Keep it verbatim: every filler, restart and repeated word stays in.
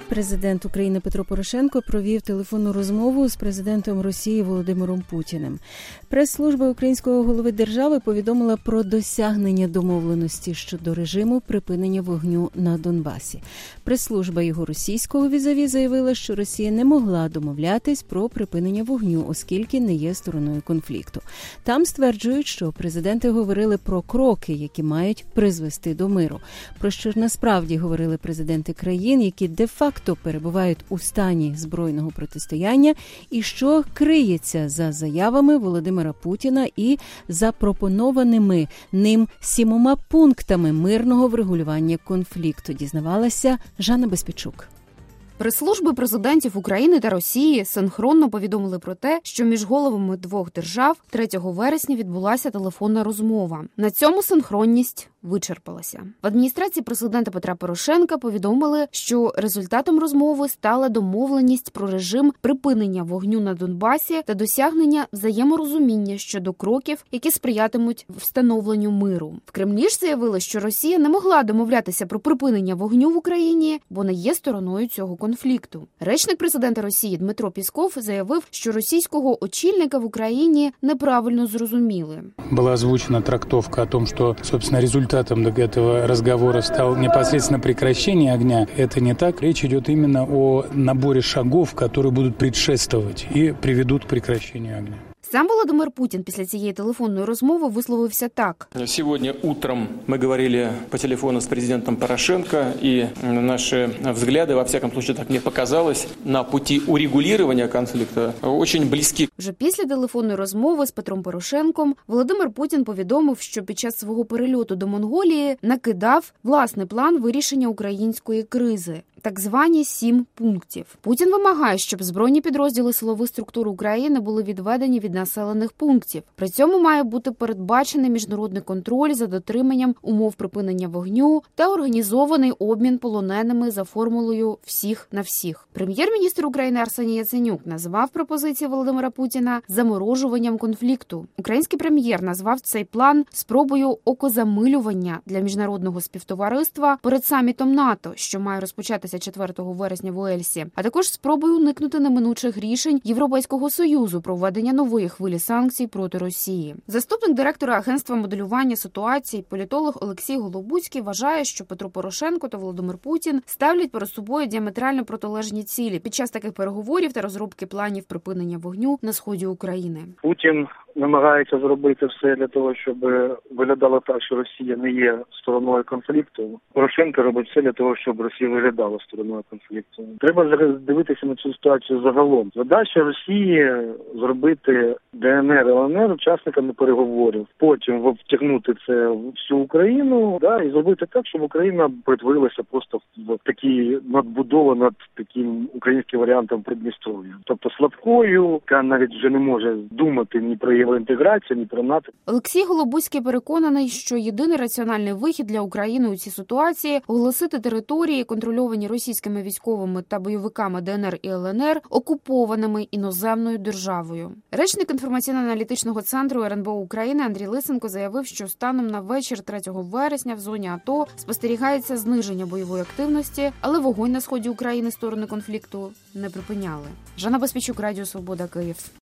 Президент України Петро Порошенко провів телефонну розмову з президентом Росії Володимиром Путіним. Прес-служба українського голови держави повідомила про досягнення домовленості щодо режиму припинення вогню на Донбасі. Прес-служба його російського візаві заявила, що Росія не могла домовлятись про припинення вогню, оскільки не є стороною конфлікту. Там стверджують, що президенти говорили про кроки, які мають призвести до миру. Про що ж насправді говорили президенти країн, які де-факто перебувають у стані збройного протистояння, і що криється за заявами Володимира Путіна і запропонованими ним сімома пунктами мирного врегулювання конфлікту, дізнавалася Жанна Безпечук. Прес-служби президентів України та Росії синхронно повідомили про те, що між головами двох держав третього вересня відбулася телефонна розмова. На цьому синхронність вичерпалася. В адміністрації президента Петра Порошенка повідомили, що результатом розмови стала домовленість про режим припинення вогню на Донбасі та досягнення взаєморозуміння щодо кроків, які сприятимуть встановленню миру. В Кремлі ж заявили, що Росія не могла домовлятися про припинення вогню в Україні, бо не є стороною цього конфлікту. Речник президента Росії Дмитро Пісков заявив, що російського очільника в Україні неправильно зрозуміли. Була озвучена трактовка о том, що, собственно, результат Результатом этого разговора стало непосредственно прекращение огня. Это не так. Речь идет именно о наборе шагов, которые будут предшествовать и приведут к прекращению огня. Сам Володимир Путін після цієї телефонної розмови висловився так. Сегодня утром мы говорили по телефону с президентом Порошенко, и наши взгляды, во всяком случае, так мне показалось, на пути урегулирования конфликта очень близки. Вже після телефонної розмови з Петром Порошенком Володимир Путін повідомив, що під час свого перельоту до Монголії накидав власний план вирішення української кризи. Так звані сім пунктів. Путін вимагає, щоб збройні підрозділи силових структур України були відведені від населених пунктів. При цьому має бути передбачений міжнародний контроль за дотриманням умов припинення вогню та організований обмін полоненими за формулою «всіх на всіх». Прем'єр-міністр України Арсеній Яценюк назвав пропозиції Володимира Путіна заморожуванням конфлікту. Український прем'єр назвав цей план спробою окозамилювання для міжнародного співтовариства перед самітом НАТО, що має розпочатися четвертого вересня в Уельсі, а також спробою уникнути неминучих рішень Європейського Союзу про введення нової хвилі санкцій проти Росії. Заступник директора Агентства моделювання ситуацій, політолог Олексій Голобуцький вважає, що Петро Порошенко та Володимир Путін ставлять перед собою діаметрально протилежні цілі під час таких переговорів та розробки планів припинення вогню на сході України. Путін намагається зробити все для того, щоб виглядало так, що Росія не є стороною конфлікту. Порошенко робить все для того, щоб Росія виглядала стороною конфлікту. Треба дивитися на цю ситуацію загалом. Задача Росії зробити ДНР і ЛНР учасниками переговорів. Потім втягнути це в всю Україну, да, і зробити так, щоб Україна перетворилася просто в такі надбудови над таким українським варіантом Придністров'я. Тобто слабкою, яка навіть вже не може думати ні про євроінтеграцію, ні про НАТО. Олексій Голобуцький переконаний, що єдиний раціональний вихід для України у цій ситуації – оголосити території, контрольовані російськими військовими та бойовиками ДНР і ЛНР, окупованими іноземною державою. Речник інформаційно-аналітичного центру РНБО України Андрій Лисенко заявив, що станом на вечір третього вересня в зоні АТО спостерігається зниження бойової активності, але вогонь на сході України сторони конфлікту не припиняли. Жанна Безпечук, Радіо Свобода, Київ.